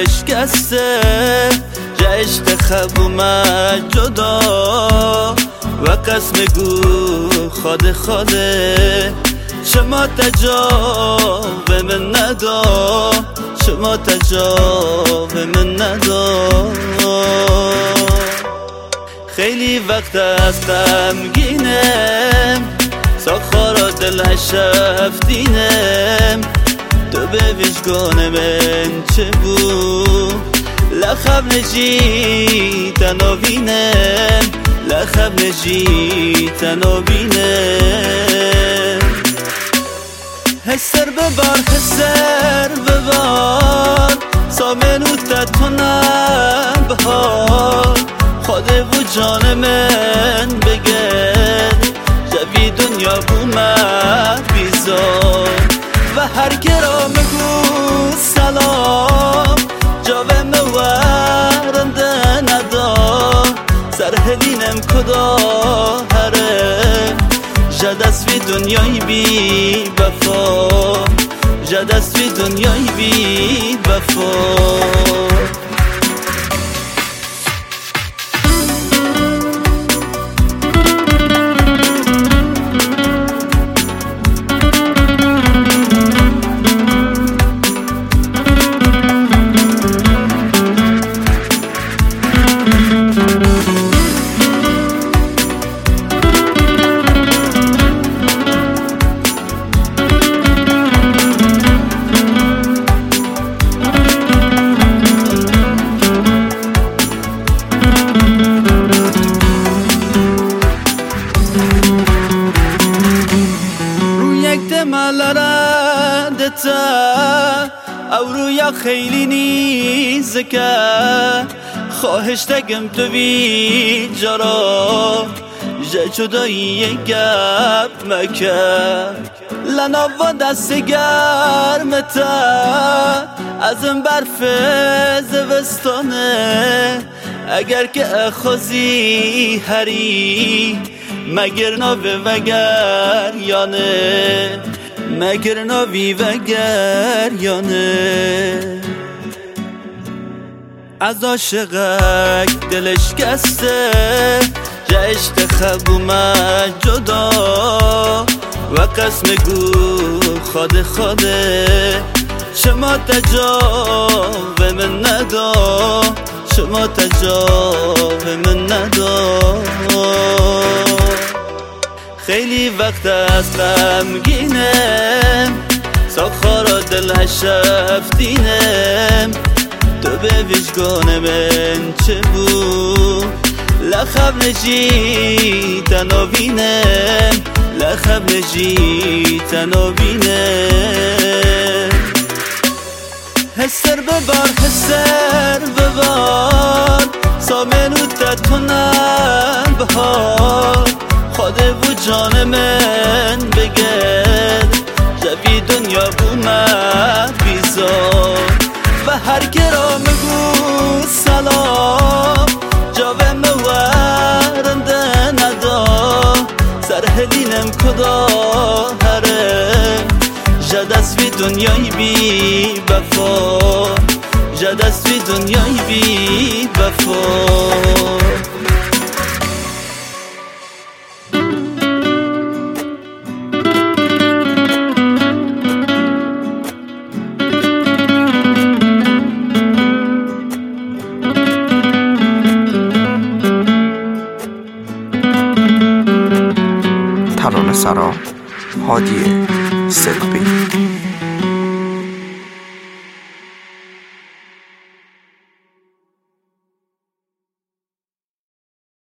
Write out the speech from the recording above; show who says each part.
Speaker 1: دل شکسته عشق خب اومد جدا و قسم گو خاده خاده شما تجاوب من ندا شما تجاوب من ندا خیلی وقت از غمگینم ساخارا دلش رفتینم تو به وجدان من چه بود لخب نجی تنابینم لخب نجی تنابینم هستر ببار هستر ببار سامنو تتونم بهار خواده و جان من بگر جوی دنیا بومد بیزار و هر کرا مگو سلام جاوه مورنده ندا سرهلینم کدا هره جدست وی دنیای بی وفا جدست وی دنیای بی وفا او رویا خیلی نیزکه خواهش تگم تو بی جرا جدایی گپ مکه لناوا دست گرمتا از این برف زوستانه اگر که اخوزی هری مگر ناوه وگر یانه مگر ناوی وگر یانه از عاشقک دل شکسته عشق خب اومد جدا و قسم گو خاده خاده شما تجاوب من ندا شما تجاوب من ندا خیلی وقت از غمگینم ساخارا دلش رفتینم تو به وجدان من چه بود لخب نجی تنابینم لخب نجی تنابینم هستر ببار هستر ببار سامنو تتونم بهار خواده و جان من بگر جوی دنیا بومد بیزار و هر کرا مگو سلام جاوه مورنده ندا سرهلینم کدا هره جدست وی دنیای بی وفا جدست وی دنیای بی وفا
Speaker 2: ترانه سرا هادی صدقی